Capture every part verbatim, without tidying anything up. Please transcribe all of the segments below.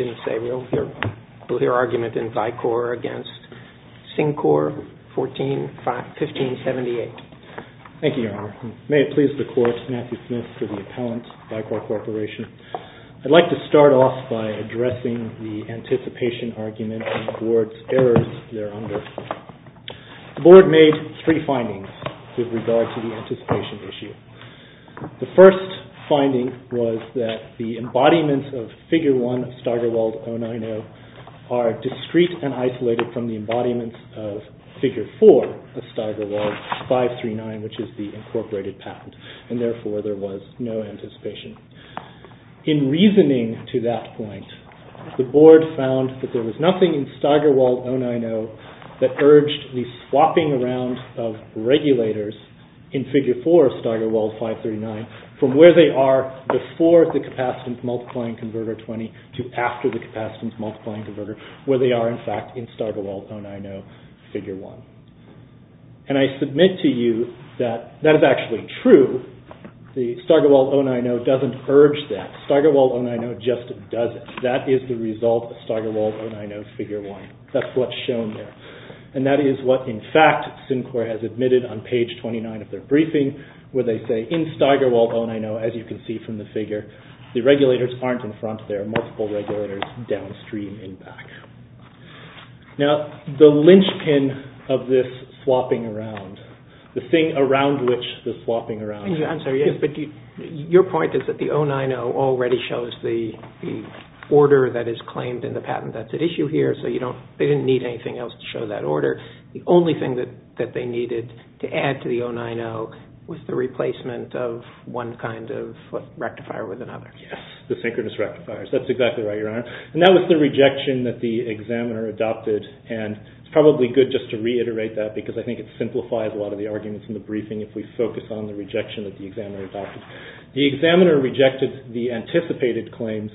didn't say. We'll hear, we'll hear argument in Vicor against Syncor fourteen fifteen seventy-eight. Thank you, Your Honor. May it please the Court, Matthew Smith for the appellant, Vicor Corporation. I'd like to start off by addressing the anticipation argument and the Board's errors thereunder. The Board made three findings with regard to the anticipation issue. The first finding was that the embodiments of Figure one of Steigerwald oh nine oh are discrete and isolated from the embodiments of Figure four of Steigerwald five thirty-nine, which is the incorporated patent, and therefore there was no anticipation. In reasoning to that point, the Board found that there was nothing in Steigerwald oh nine oh that urged the swapping around of regulators in Figure four of Steigerwald five thirty-nine from where they are before the capacitance multiplying converter twenty to after the capacitance multiplying converter, where they are in fact in Steigerwald oh nine oh Figure one. And I submit to you that that is actually true. The Steigerwald oh nine oh doesn't urge that. Steigerwald oh nine oh just does it. That is the result of Steigerwald oh nine oh Figure one. That's what's shown there. And that is what, in fact, Syncor has admitted on page twenty-nine of their briefing, where they say, in Steigerwald oh nine oh, as you can see from the figure, the regulators aren't in front, there are multiple regulators downstream in back. Now, the linchpin of this swapping around, the thing around which the swapping around... I'm sorry, yes, but you, your point is that the oh nine oh already shows the, the order that is claimed in the patent that's at issue here, so you don't, they didn't need anything else to show that order. The only thing that, that they needed to add to the oh nine oh was the replacement of one kind of rectifier with another. Yes, the synchronous rectifiers. That's exactly right, Your Honor. And that was the rejection that the examiner adopted, and it's probably good just to reiterate that because I think it simplifies a lot of the arguments in the briefing if we focus on the rejection that the examiner adopted. The examiner rejected the anticipated claims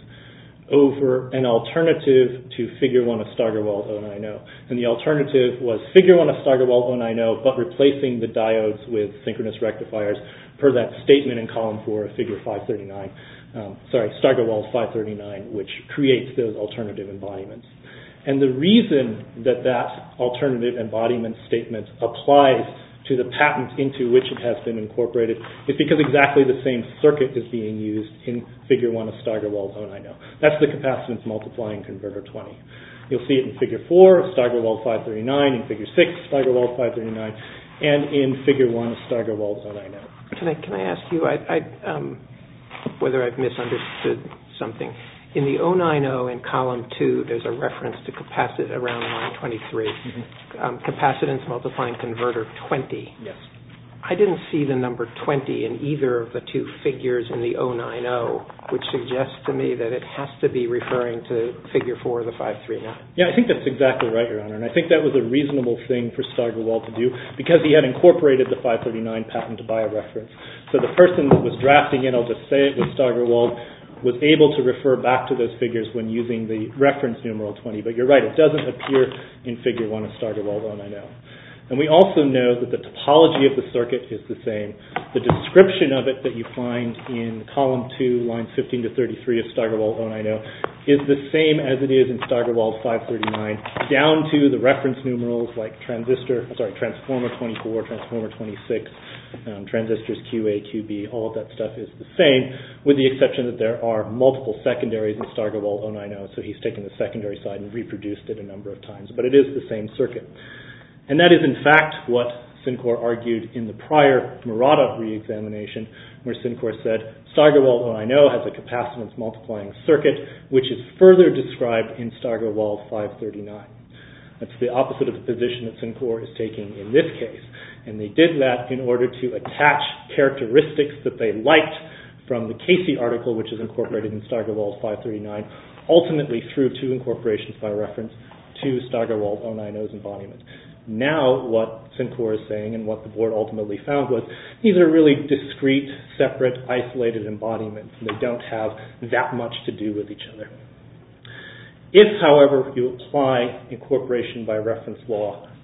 over an alternative to Figure one of Steigerwald oh nine oh. And the alternative was Figure one of Steigerwald oh nine oh, but replacing the diodes with synchronous rectifiers per that statement in column four of Figure five thirty-nine, um, sorry, Steigerwald five thirty-nine, which creates those alternative embodiments. And the reason that that alternative embodiment statement applies to the patent into which it has been incorporated is because exactly the same circuit is being used in Figure one of Steigerwald oh nine oh. That's the capacitance multiplying converter twenty. You'll see it in Figure four of Steigerwald five thirty-nine, in Figure six of Steigerwald five thirty-nine, and in Figure one of Steigerwald oh nine oh. Can I, can I ask you I, I, um, whether I've misunderstood something? In the oh nine oh in column two, there's a reference to capacitance around line twenty-three. Mm-hmm. Um, capacitance multiplying converter twenty. Yes. I didn't see the number twenty in either of the two figures in the oh nine oh, which suggests to me that it has to be referring to Figure four of the five thirty-nine. Yeah, I think that's exactly right, Your Honor. And I think that was a reasonable thing for Steigerwald to do because he had incorporated the five thirty-nine patent by a reference. So the person that was drafting it, I'll just say it, was Steigerwald, was able to refer back to those figures when using the reference numeral twenty. But you're right, it doesn't appear in Figure one of Steigerwald oh nine oh. And we also know that the topology of the circuit is the same. The description of it that you find in column two, lines fifteen to thirty-three of Steigerwald oh nine oh is the same as it is in Steigerwald five thirty-nine, down to the reference numerals like transistor, sorry, transformer twenty-four, transformer twenty-six, um, transistors Q A, Q B, all of that stuff is the same, with the exception that there are multiple secondaries in Steigerwald oh nine oh, so he's taken the secondary side and reproduced it a number of times. But it is the same circuit. And that is, in fact, what Syncor argued in the prior Murata re-examination, where Syncor said, Steigerwald oh nine oh has a capacitance multiplying circuit, which is further described in Steigerwald five thirty-nine. That's the opposite of the position that Syncor is taking in this case. And they did that in order to attach characteristics that they liked from the Casey article, which is incorporated in Steigerwald five thirty-nine, ultimately through two incorporations by reference to Steigerwald oh nine oh's embodiment. Now what Syncor is saying and what the board ultimately found was these are really discrete, separate, isolated embodiments. They don't have that much to do with each other. If, however, you apply incorporation by reference law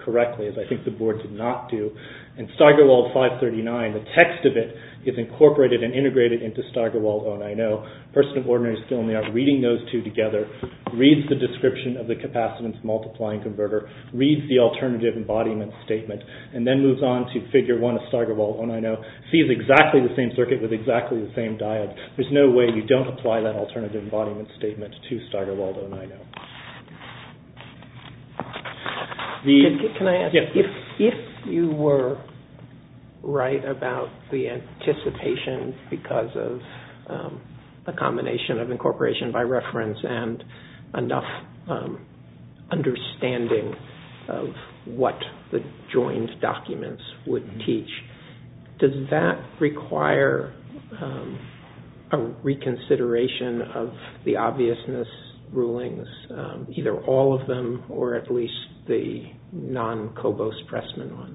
correctly, as I think the board did not do. In Steigerwald five thirty-nine, the text of it is incorporated and integrated into Steigerwald oh nine oh. A person of ordinary skill in the art reading those two together reads the description of the capacitance multiplying converter, reads the alternative embodiment statement, and then moves on to figure one of Steigerwald oh nine oh, sees exactly the same circuit with exactly the same diodes. There's no way you don't apply that alternative embodiment statement to Steigerwald oh nine oh. The, can, can I ask, yes. if, if you were right about the anticipation because of um, the combination of incorporation by reference and enough um, understanding of what the joined documents would mm-hmm. teach, does that require um, a reconsideration of the obviousness rulings, um, either all of them or at least the non-Cobos-Pressman one?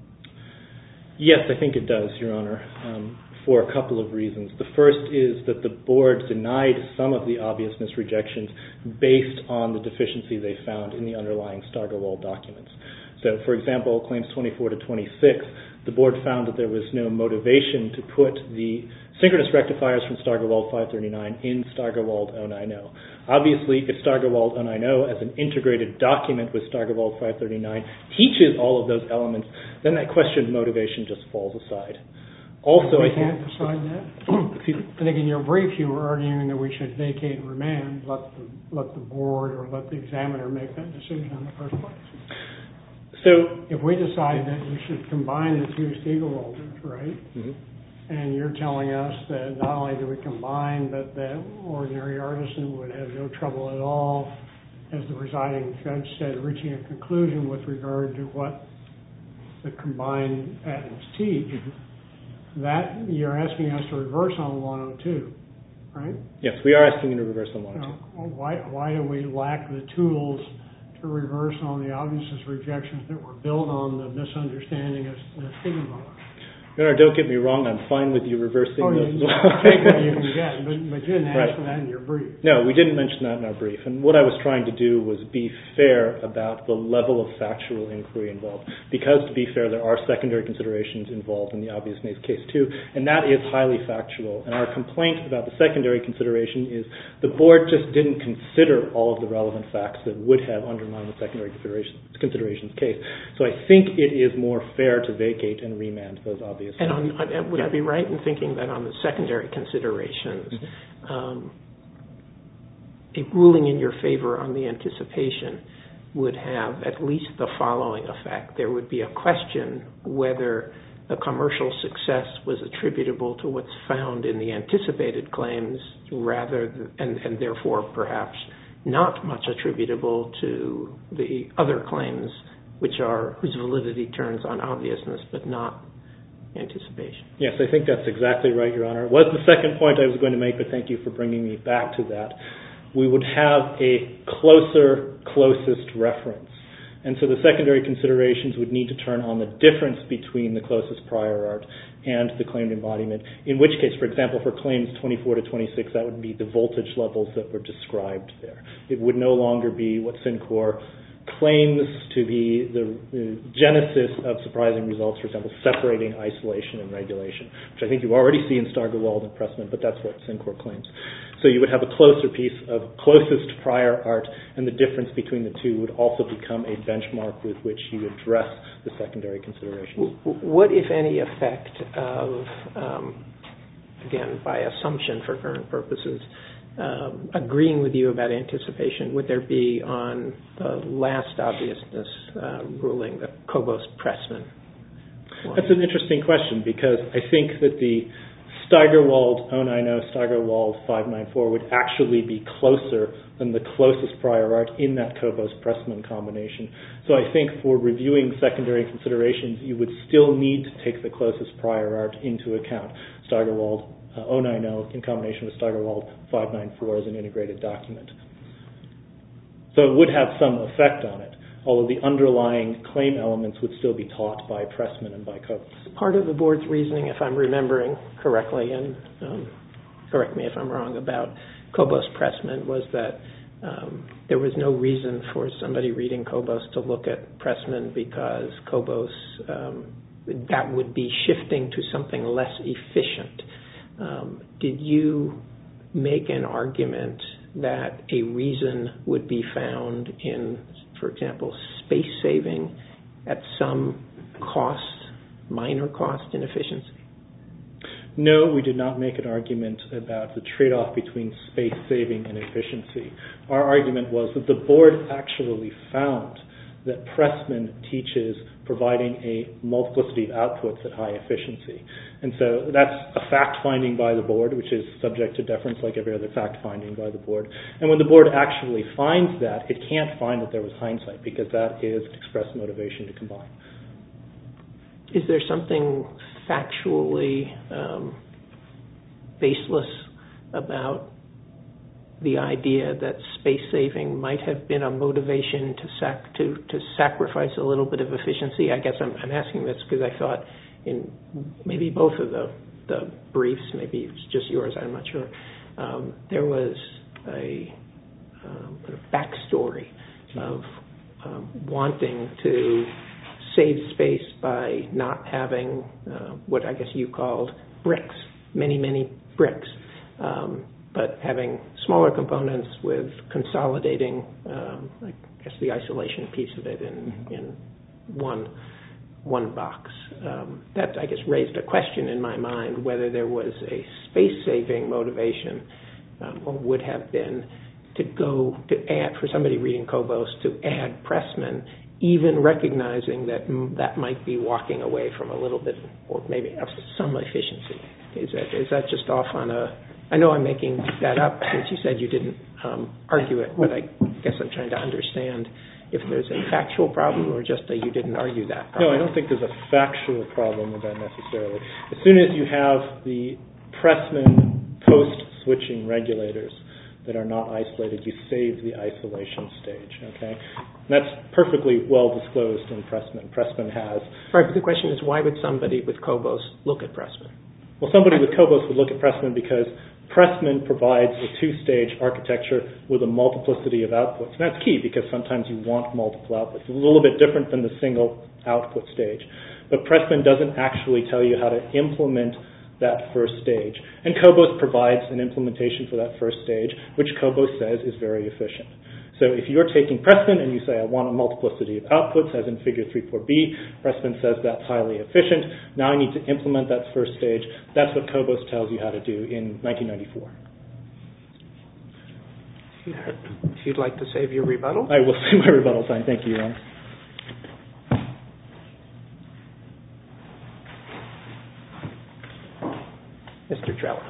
Yes, I think it does, Your Honor, um, for a couple of reasons. The first is that the board denied some of the obviousness rejections based on the deficiency they found in the underlying Steigerwald documents. So, for example, claims twenty-four to twenty-six, the board found that there was no motivation to put the synchronous rectifiers from Steigerwald five thirty-nine in Steigerwald oh nine oh. Obviously, if Steigerwald oh nine oh as an integrated document with Steigerwald five thirty-nine teaches all of those elements, then that question of motivation just falls aside. Also, we I can't think, decide that. I think in your brief you were arguing that we should vacate and remand, let the, let the board or let the examiner make that decision in the first place. So, if we decide that we should combine the two Steigerwalders, right? Mm-hmm. And you're telling us that not only do we combine, but that ordinary artisan would have no trouble at all, as the presiding judge said, reaching a conclusion with regard to what the combined patents teach, mm-hmm. that you're asking us to reverse on one oh two, right? Yes, we are asking you to reverse on one oh two. So, why, why do we lack the tools to reverse on the obviousness rejections that were built on the misunderstanding of the Steigerwald? No, no, don't get me wrong. I'm fine with you reversing oh, those. You take what you can get, but, but you didn't ask right. for that in your brief. No, we didn't mention that in our brief. And what I was trying to do was be fair about the level of factual inquiry involved. Because, to be fair, there are secondary considerations involved in the obviousness case, too. And that is highly factual. And our complaint about the secondary consideration is the board just didn't consider all of the relevant facts that would have undermined the secondary consideration, considerations case. So I think it is more fair to vacate and remand those obvious. And on, on, would I be right in thinking that on the secondary considerations, mm-hmm. um, a ruling in your favor on the anticipation would have at least the following effect? There would be a question whether the commercial success was attributable to what's found in the anticipated claims, rather than, and, and therefore perhaps not much attributable to the other claims, which are whose validity turns on obviousness but not anticipation. Yes, I think that's exactly right, Your Honor. It was the second point I was going to make, but thank you for bringing me back to that. We would have a closer, closest reference. And so the secondary considerations would need to turn on the difference between the closest prior art and the claimed embodiment, in which case, for example, for claims twenty-four to twenty-six, that would be the voltage levels that were described there. It would no longer be what Syncor claims to be the, the genesis of surprising results, for example, separating isolation and regulation, which I think you already see in Steigerwald and Pressman, but that's what Syncor claims. So you would have a closer piece of closest prior art, and the difference between the two would also become a benchmark with which you address the secondary considerations. What, if any, effect of, um, again, by assumption for current purposes, Um, agreeing with you about anticipation, would there be on the last obviousness uh, ruling, the Cobos-Pressman one? That's an interesting question, because I think that the Steigerwald oh nine oh, Steigerwald five ninety-four would actually be closer than the closest prior art in that Cobos-Pressman combination. So I think for reviewing secondary considerations, you would still need to take the closest prior art into account. Steigerwald Uh, oh nine oh in combination with Steigerwald five ninety-four as an integrated document. So it would have some effect on it, although the underlying claim elements would still be taught by Pressman and by Cobos. Part of the board's reasoning, if I'm remembering correctly, and um, correct me if I'm wrong, about Cobos-Pressman was that um, there was no reason for somebody reading Cobos to look at Pressman because Cobos, um, that would be shifting to something less efficient. Um, did you make an argument that a reason would be found in, for example, space saving at some cost, minor cost inefficiency? No, we did not make an argument about the trade-off between space saving and efficiency. Our argument was that the board actually found that Pressman teaches providing a multiplicity of outputs at high efficiency. And so that's a fact-finding by the board, which is subject to deference like every other fact-finding by the board. And when the board actually finds that, it can't find that there was hindsight because that is express motivation to combine. Is there something factually um, baseless about the idea that space saving might have been a motivation to sac- to, to sacrifice a little bit of efficiency? I guess I'm, I'm asking this because I thought in maybe both of the, the briefs, maybe it's just yours, I'm not sure, um, there was a, um, a backstory of um, wanting to save space by not having uh, what I guess you called bricks, many, many bricks, um, but having smaller components with consolidating, um, I guess, the isolation piece of it in, mm-hmm. in one one box. Um, that, I guess, raised a question in my mind whether there was a space-saving motivation um, or would have been to go to add, for somebody reading Cobos, to add Pressman, even recognizing that mm, that might be walking away from a little bit, or maybe of some efficiency. Is that is that just off on a... I know I'm making that up since you said you didn't um, argue it, but I guess I'm trying to understand if there's a factual problem or just that you didn't argue that problem. No, I don't think there's a factual problem with that necessarily. As soon as you have the Pressman post-switching regulators that are not isolated, you save the isolation stage, okay? And that's perfectly well disclosed in Pressman. Pressman has... Right, but the question is, why would somebody with Cobos look at Pressman? Well, somebody with Cobos would look at Pressman because Pressman provides a two-stage architecture with a multiplicity of outputs. And that's key because sometimes you want multiple outputs. It's a little bit different than the single output stage. But Pressman doesn't actually tell you how to implement that first stage. And Cobos provides an implementation for that first stage, which Cobos says is very efficient. So if you're taking Pressman and you say, I want a multiplicity of outputs, as in figure three four B, Pressman says that's highly efficient. Now I need to implement that first stage. That's what Cobos tells you how to do in nineteen ninety-four. If you'd like to save your rebuttal. I will save my rebuttal time. Thank you, Your Honor. Mister Trella.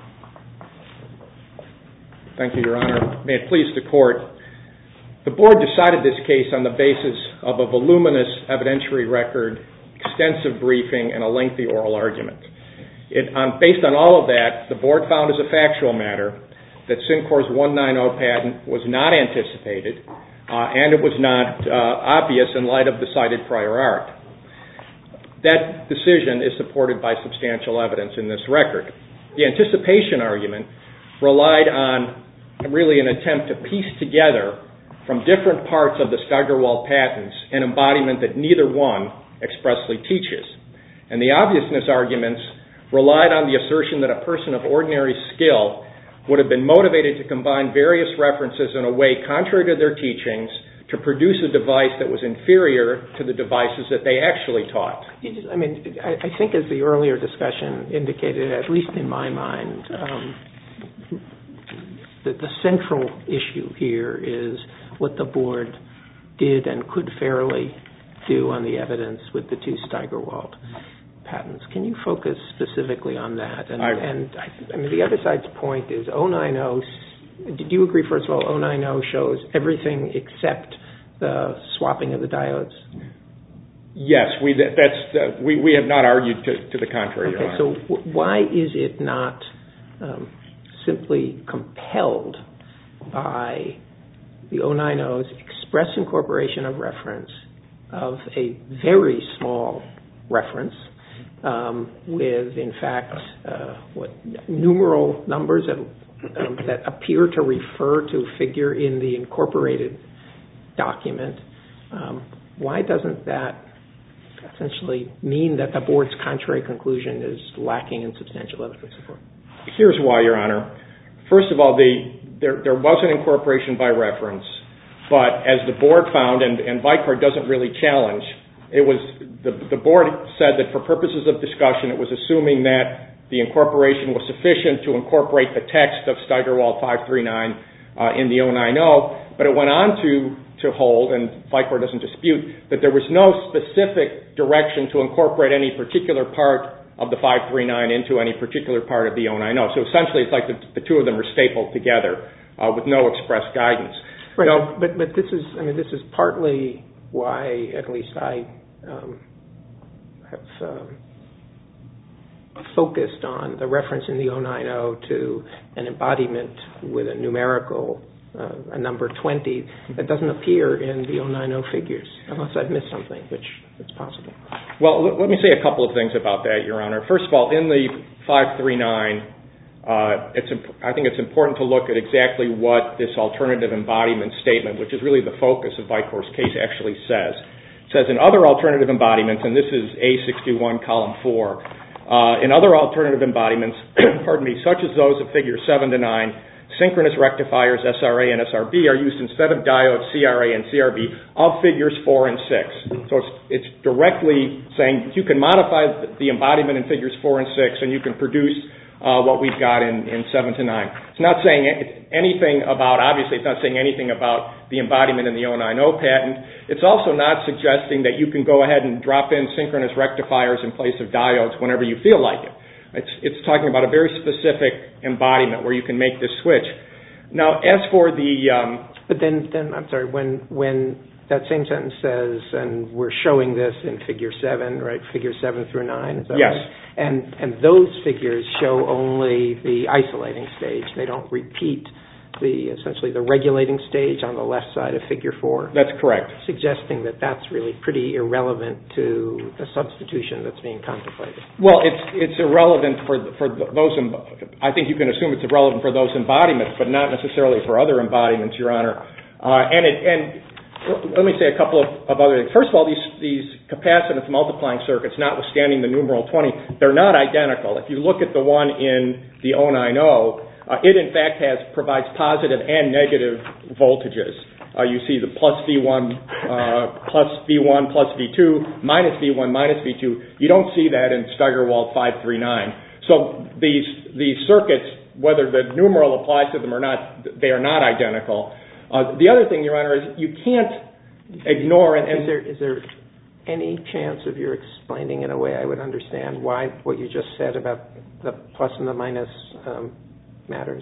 Thank you, Your Honor. May it please the Court. The Board decided this case on the basis of a voluminous evidentiary record, extensive briefing, and a lengthy oral argument. It, on, based on all of that, the Board found as a factual matter that Syncor's one ninety patent was not anticipated, uh, and it was not uh, obvious in light of the cited prior art. That decision is supported by substantial evidence in this record. The anticipation argument relied on really an attempt to piece together from different parts of the Steigerwald patents an embodiment that neither one expressly teaches. And the obviousness arguments relied on the assertion that a person of ordinary skill would have been motivated to combine various references in a way contrary to their teachings to produce a device that was inferior to the devices that they actually taught. I mean, I think as the earlier discussion indicated, at least in my mind, um, the, the central issue here is what the Board did and could fairly do on the evidence with the two Steigerwald patents. Can you focus specifically on that? And I, and I, I mean, the other side's point is oh ninety, did you agree, first of all, oh ninety shows everything except the swapping of the diodes? Yes, we that's uh, we, we have not argued to, to the contrary, okay, Your Honor. So w- why is it not um, simply compelled by the oh ninety's express incorporation of reference of a very small reference um, with, in fact, uh, what numeral numbers at um, that appear to refer to figure in the incorporated document, um, why doesn't that essentially mean that the board's contrary conclusion is lacking in substantial evidence support? Here's why, Your Honor. First of all, the, there, there was an incorporation by reference, but as the board found, and, and Vicor doesn't really challenge, it was the, the board said that for purposes of discussion, it was assuming that the incorporation was sufficient to incorporate the text of Steigerwald five three nine uh, in the oh nine oh, but it went on to to hold, and Vicor doesn't dispute, that there was no specific direction to incorporate any particular part of the five three nine into any particular part of the oh nine oh. So essentially it's like the, the two of them are stapled together uh, with no express guidance. Right, now, but, but this is, I mean, this is partly why at least I um, have um, focused on the reference in the oh nine oh to an embodiment with a numerical Uh, a number twenty that doesn't appear in the oh nine oh figures, unless I've missed something, which is possible. Well, let, let me say a couple of things about that, Your Honor. First of all, in the five three nine, uh, it's imp- I think it's important to look at exactly what this alternative embodiment statement, which is really the focus of Vicor's case, actually says. It says in other alternative embodiments, and this is A sixty-one, column four, uh, in other alternative embodiments, pardon me, such as those of figures seven to nine, synchronous rectifiers, S R A and S R B, are used instead of diodes, C R A and C R B, of figures four and six. So it's, it's directly saying you can modify the embodiment in figures four and six, and you can produce uh, what we've got in, in seven to nine. It's not saying anything about, obviously it's not saying anything about the embodiment in the oh nine oh patent. It's also not suggesting that you can go ahead and drop in synchronous rectifiers in place of diodes whenever you feel like it. It's, it's talking about a very specific embodiment where you can make this switch. Now, as for the... Um, but then, then, I'm sorry, when when that same sentence says, and we're showing this in figure seven, right, figure seven through nine, is that yes. right? And, and those figures show only the isolating stage. They don't repeat the, essentially, the regulating stage on the left side of figure four. That's correct. Suggesting that that's really pretty irrelevant to the substitution that's being contemplated. Well, it's it's irrelevant for for those. I think you can assume it's irrelevant for those embodiments, but not necessarily for other embodiments, Your Honor. Uh, and it, and let me say a couple of, of other things. First of all, these these capacitance multiplying circuits, notwithstanding the numeral twenty, they're not identical. If you look at the one in the oh nine oh, uh, it in fact has provides positive and negative voltages. Uh, you see the plus V one, uh, plus V one, plus V two, minus V one, minus V two. You don't see that in Steigerwald five three nine. So these these circuits, whether the numeral applies to them or not, they are not identical. Uh, the other thing, Your Honor, is you can't ignore... And, and is there is there any chance of your explaining in a way I would understand why what you just said about the plus and the minus um, matters?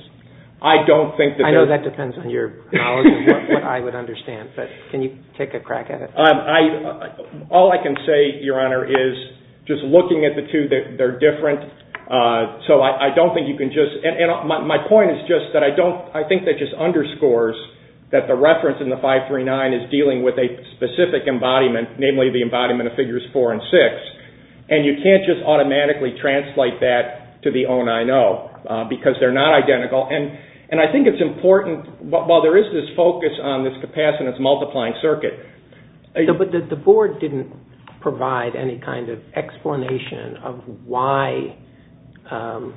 I don't think that... I know that depends on your knowledge of what, what I would understand, but can you take a crack at it? Um, I, uh, all I can say, Your Honor, is just looking at the two, they're, they're different. Uh, so I, I don't think you can just... And, and my, my point is just that I don't... I think that just underscores that the reference in the five three nine is dealing with a specific embodiment, namely the embodiment of figures four and six, and you can't just automatically translate that to the oh nine oh uh, because they're not identical. And and I think it's important, while there is this focus on this capacitance multiplying circuit. So, but the, the board didn't provide any kind of explanation of why um,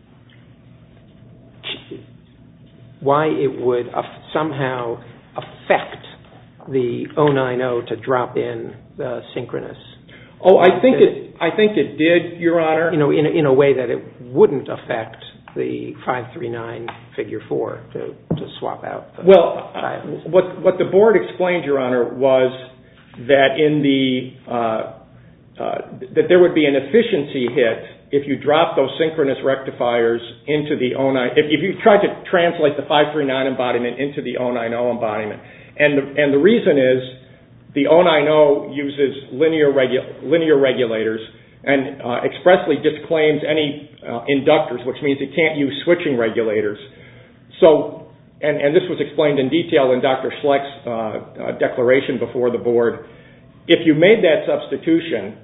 why it would uh, somehow affect the oh nine oh to drop in the synchronous. Oh, I think it. I think it did, Your Honor. You know, in a, in a way that it wouldn't affect the five three nine figure four to, to swap out. The well, uh, what what the board explained, Your Honor, was that in the uh, uh, that there would be an efficiency hit if you drop those synchronous rectifiers into the oh nine, if, if you try to translate the five three nine embodiment into the oh nine oh embodiment. And the, and the reason is the oh nine oh uses linear, regu- linear regulators and uh, expressly disclaims any uh, inductors, which means it can't use switching regulators. So, and, and this was explained in detail in Doctor Schleck's uh, uh, declaration before the board. If you made that substitution,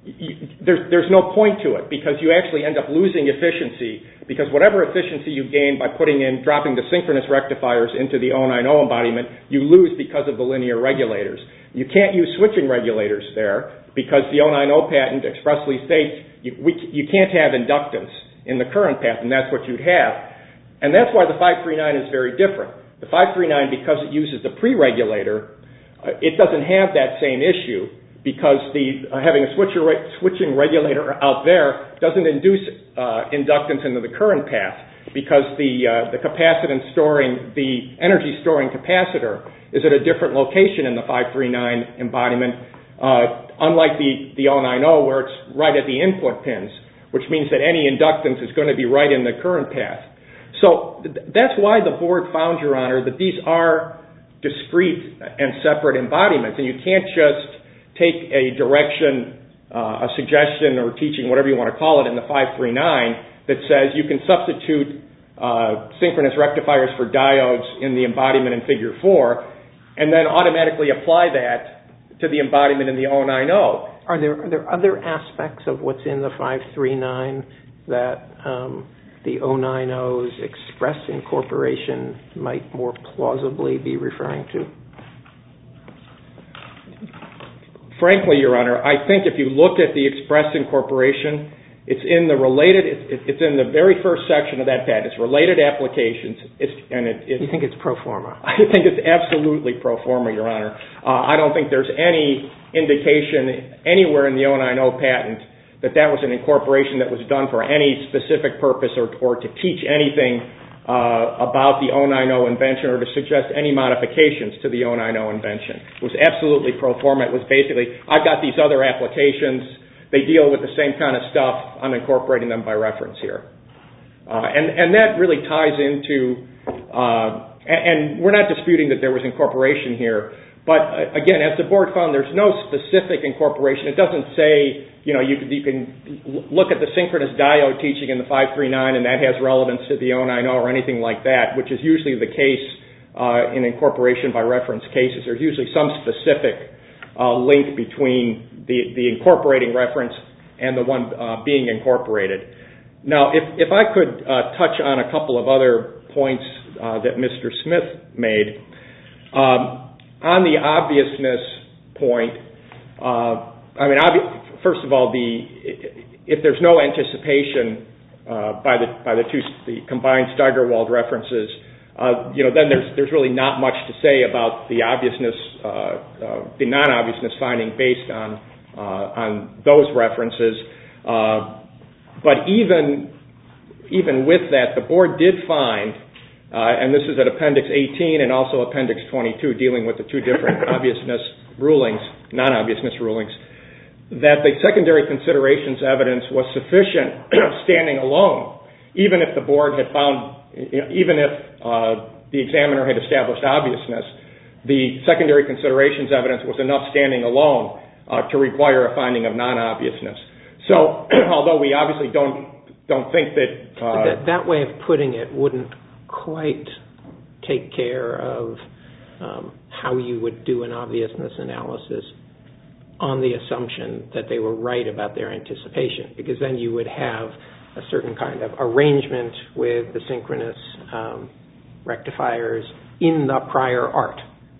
you, there's, there's no point to it because you actually end up losing efficiency because whatever efficiency you gain by putting in, dropping the synchronous rectifiers into the oh nine oh embodiment, you lose because of the linear regulators. You can't use switching regulators there because the oh nine oh patent expressly states you, we, you can't have inductance in the current patent, and that's what you'd have. And that's why the five three nine is very different. The five three nine, because it uses the pre-regulator, uh, it doesn't have that same issue because the uh, having a switcher re- switching regulator out there doesn't induce uh, inductance into the current path because the uh, the capacitance storing, the energy storing capacitor is at a different location in the five three nine embodiment, uh, unlike the, the oh nine oh where it's right at the input pins, which means that any inductance is going to be right in the current path. So th- that's why the board found, Your Honor, that these are discrete and separate embodiments, and you can't just take a direction, uh, a suggestion or teaching, whatever you want to call it, in the five three nine that says you can substitute uh, synchronous rectifiers for diodes in the embodiment in figure four and then automatically apply that to the embodiment in the oh nine oh. Are there, are there other aspects of what's in the five three nine that um, the oh nine oh's express incorporation might more plausibly be referring to? Frankly, Your Honor, I think if you look at the express incorporation, it's in the related, it's, it's in the very first section of that patent. It's related applications. It's, and it, it, you think it's pro forma? I think it's absolutely pro forma, Your Honor. Uh, I don't think there's any indication anywhere in the oh nine oh patent that that was an incorporation that was done for any specific purpose or, or to teach anything Uh, about the oh nine oh invention or to suggest any modifications to the oh nine oh invention. It was absolutely pro forma. It was basically, I've got these other applications. They deal with the same kind of stuff. I'm incorporating them by reference here. Uh, and, and that really ties into, uh, and, and we're not disputing that there was incorporation here, but uh, again, as the board found, there's no specific incorporation. It doesn't say, you know, you, you can look at the synchronous diode teaching in the five three nine and that has relevance to the oh nine oh or anything like that, which is usually the case uh, in incorporation by reference cases. There's usually some specific uh, link between the, the incorporating reference and the one uh, being incorporated. Now, if, if I could uh, touch on a couple of other points uh, that Mister Smith made. Um, on the obviousness point, uh, I mean, obvi- First of all, the if there's no anticipation uh, by the by the two the combined Steigerwald references, uh, you know, then there's there's really not much to say about the obviousness, uh, uh, the non-obviousness finding based on uh, on those references. Uh, but even even with that, the board did find, uh, and this is at Appendix eighteen and also Appendix twenty-two, dealing with the two different obviousness rulings, non-obviousness rulings, that the secondary considerations evidence was sufficient standing alone, even if the board had found, even if uh, the examiner had established obviousness, the secondary considerations evidence was enough standing alone uh, to require a finding of non-obviousness. So, although we obviously don't don't think that, uh, that that way of putting it wouldn't quite take care of um, how you would do an obviousness analysis on the assumption that they were right about their anticipation, because then you would have a certain kind of arrangement with the synchronous um, rectifiers in the prior art.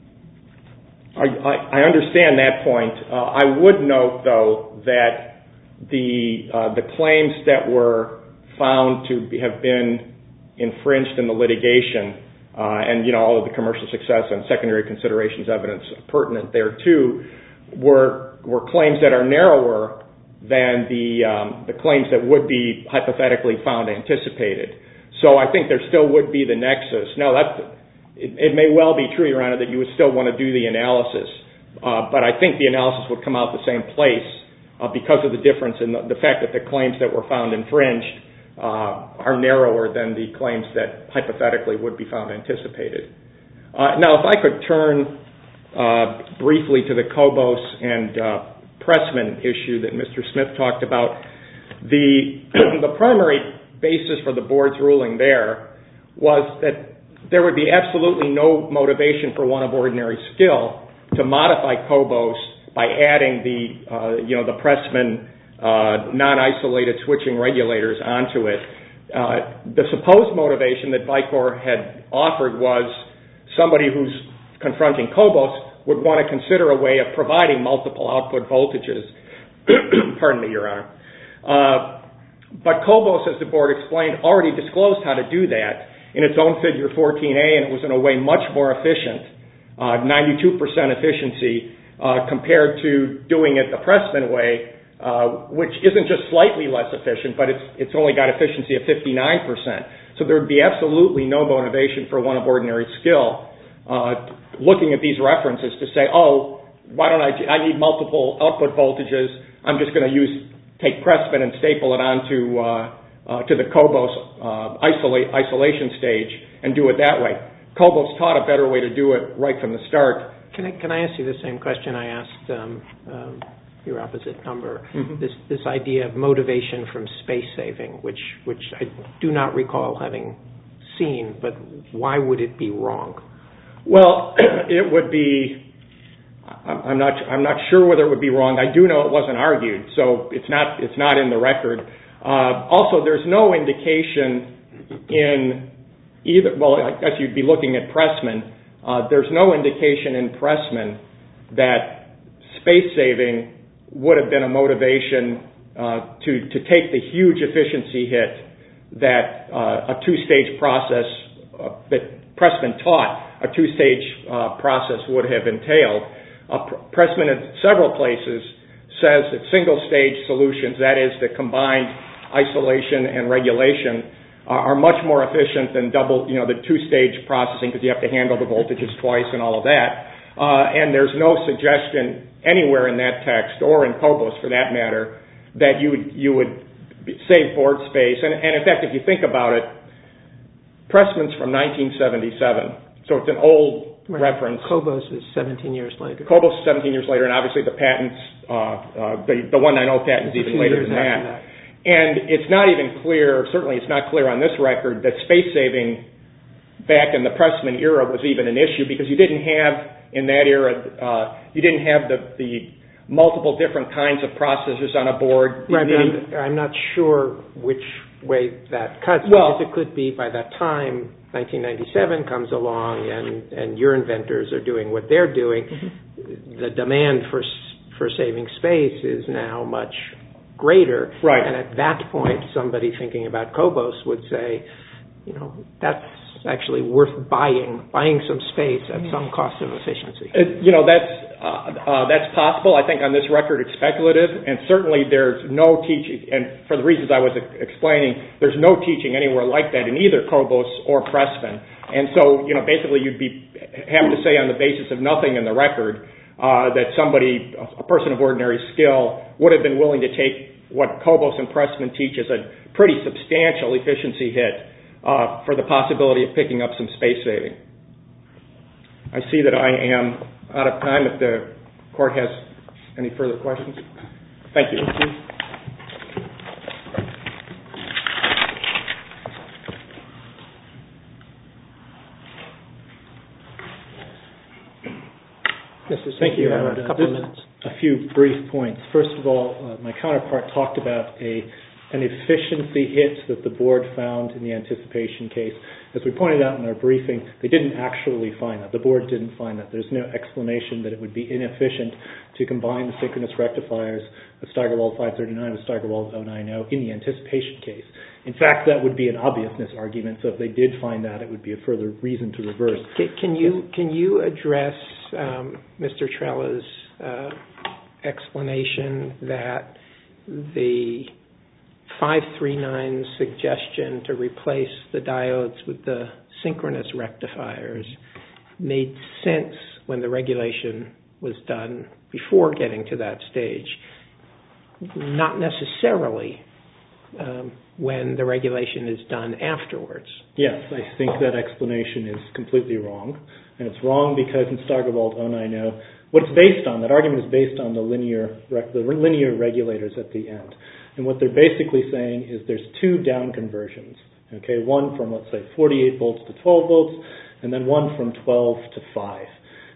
I, I, I understand that point. Uh, I would note, though, that the uh, the claims that were found to be, have been infringed in the litigation, uh, and you know all of the commercial success and secondary considerations evidence pertinent there too, were were claims that are narrower than the um, the claims that would be hypothetically found anticipated. So I think there still would be the nexus. Now that it, it may well be true, Your Honor, that you would still want to do the analysis, uh, but I think the analysis would come out the same place uh, because of the difference in the, the fact that the claims that were found infringed uh, are narrower than the claims that hypothetically would be found anticipated. Uh, now, if I could turn Uh, briefly to the Cobos and uh, Pressman issue that Mister Smith talked about. The the primary basis for the board's ruling there was that there would be absolutely no motivation for one of ordinary skill to modify Cobos by adding the, uh, you know, the Pressman uh, non-isolated switching regulators onto it. Uh, the supposed motivation that Vicor had offered was somebody who's confronting Cobos would want to consider a way of providing multiple output voltages. Pardon me, Your Honor. Uh, but Cobos, as the board explained, already disclosed how to do that in its own figure fourteen A, and it was in a way much more efficient, uh, ninety-two percent efficiency, uh, compared to doing it the Pressman way, Uh, which isn't just slightly less efficient, but it's it's only got efficiency of fifty-nine percent. So there would be absolutely no motivation for one of ordinary skill uh, looking at these references to say, oh, why don't I, I need multiple output voltages, I'm just going to use, take Pressman and staple it onto uh, uh, to the Cobos uh, isolate, isolation stage and do it that way. Cobos taught a better way to do it right from the start. Can I, can I ask you the same question I asked um, um, your opposite number, mm-hmm. this this idea of motivation from space saving, which which I do not recall having seen, but why would it be wrong? Well, it would be. I'm not. I'm not sure whether it would be wrong. I do know it wasn't argued, so it's not. It's not in the record. Uh, also, there's no indication in either. Well, I guess you'd be looking at Pressman. Uh, there's no indication in Pressman that space saving would have been a motivation uh, to to take the huge efficiency hit that uh, a two-stage process uh, that Pressman taught a two-stage uh, process would have entailed. Uh, Pressman at several places says that single-stage solutions, that is, the combined isolation and regulation, uh, are much more efficient than double, you know, the two-stage processing because you have to handle the voltages twice and all of that. Uh, and there's no suggestion anywhere in that text, or in Cobos for that matter, that you would, you would save board space. And, and in fact, if you think about it, Pressman's from nineteen seventy-seven, so it's an old right. reference. Cobos is seventeen years later. Cobos is seventeen years later, and obviously the patents, uh, uh, the, the one ninety patent is even later than that. that. And it's not even clear, certainly it's not clear on this record, that space saving back in the Pressman era was even an issue because you didn't have in that era, uh, you didn't have the, the multiple different kinds of processors on a board. Right, but I'm, I'm not sure which way that cuts, well, because it could be by that time nineteen ninety-seven comes along and, and your inventors are doing what they're doing. Mm-hmm. The demand for for saving space is now much greater. Right. And at that point, somebody thinking about Cobos would say, you know, that's actually worth buying, buying some space at some cost of efficiency. It, you know, that's uh, uh, that's possible. I think on this record it's speculative, and certainly there's no teaching, and for the reasons I was explaining, there's no teaching anywhere like that in either Cobos or Pressman. And so, you know, basically you'd be have to say on the basis of nothing in the record uh, that somebody, a person of ordinary skill, would have been willing to take what Cobos and Pressman teach as a pretty substantial efficiency hit Uh, for the possibility of picking up some space saving. I see that I am out of time. If the court has any further questions. Thank you. Thank you. Mister Thank you. you have a couple of minutes. A few brief points. First of all, uh, my counterpart talked about a an efficiency hit that the board found in the anticipation case. As we pointed out in our briefing, they didn't actually find that. The board didn't find that. There's no explanation that it would be inefficient to combine the synchronous rectifiers of Steigerwald five thirty-nine with Steigerwald oh nine oh in the anticipation case. In fact, that would be an obviousness argument, so if they did find that, it would be a further reason to reverse. Can, can you can you address um, Mister Trella's uh, explanation that the five thirty-nine's suggestion to replace the diodes with the synchronous rectifiers made sense when the regulation was done before getting to that stage, not necessarily um, when the regulation is done afterwards? Yes, I think that explanation is completely wrong, and it's wrong because in Steigerwald oh nine oh, what it's based on, that argument is based on the linear, the linear regulators at the end. And what they're basically saying is there's two down conversions, okay, one from, let's say, forty-eight volts to twelve volts, and then one from twelve to five.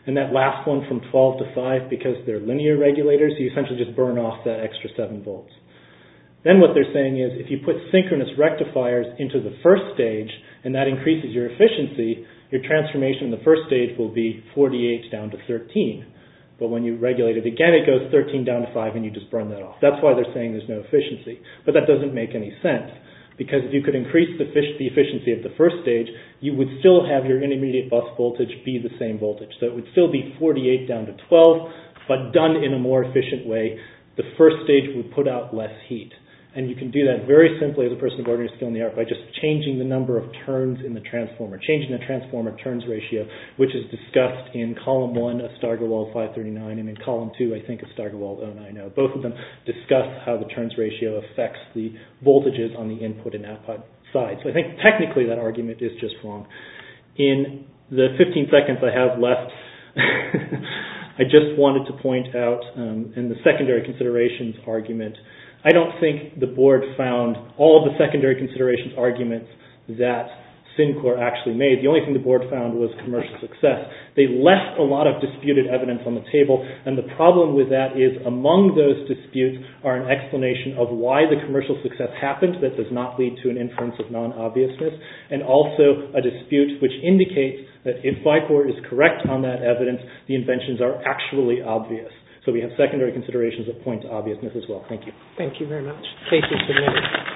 and that last one from twelve to five, because they're linear regulators, you essentially just burn off that extra seven volts. Then what they're saying is if you put synchronous rectifiers into the first stage and that increases your efficiency, your transformation in the first stage will be forty-eight down to thirteen. But when you regulate it again, it goes thirteen down to five and you just burn that off. That's why they're saying there's no efficiency. But that doesn't make any sense, because if you could increase the efficiency of the first stage, you would still have your intermediate bus voltage be the same voltage. So it would still be forty-eight down to twelve, but done in a more efficient way. The first stage would put out less heat. And you can do that very simply as a person of ordinary skill in the art by just changing the number of turns in the transformer, changing the transformer turns ratio, which is discussed in column one of Steigerwald five thirty-nine and in column two, I think, of Steigerwald oh nine oh. Both of them discuss how the turns ratio affects the voltages on the input and output side. So I think technically that argument is just wrong. In the fifteen seconds I have left, I just wanted to point out um, in the secondary considerations argument, I don't think the board found all of the secondary considerations arguments that Syncor actually made. The only thing the board found was commercial success. They left a lot of disputed evidence on the table, and the problem with that is among those disputes are an explanation of why the commercial success happened that does not lead to an inference of non-obviousness, and also a dispute which indicates that if Vicor is correct on that evidence, the inventions are actually obvious. So we have secondary considerations that point to obviousness as well. Thank you. Thank you very much. Case is submitted.